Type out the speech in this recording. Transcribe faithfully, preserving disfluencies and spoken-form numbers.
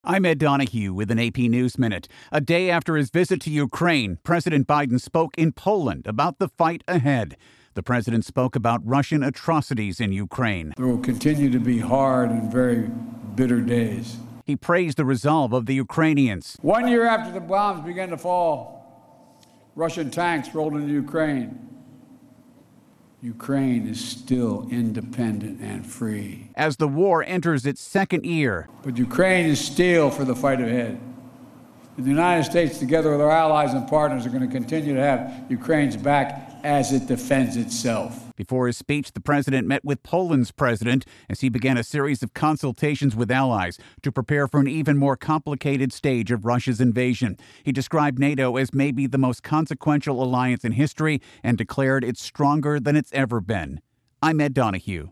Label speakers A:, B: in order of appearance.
A: I'm Ed Donahue with an A P News Minute. A day after his visit to Ukraine, President Biden spoke in Poland about the fight ahead. The president spoke about Russian atrocities in Ukraine.
B: There will continue to be hard and very bitter days.
A: He praised the resolve of the Ukrainians.
B: One year after the bombs began to fall, Russian tanks rolled into Ukraine. Ukraine is still independent and free.
A: As the war enters its second year.
B: But Ukraine is steel for the fight ahead. And the United States, together with our allies and partners, are going to continue to have Ukraine's back as it defends itself.
A: Before his speech, the president met with Poland's president as he began a series of consultations with allies to prepare for an even more complicated stage of Russia's invasion. He described NATO as maybe the most consequential alliance in history and declared it's stronger than it's ever been. I'm Ed Donahue.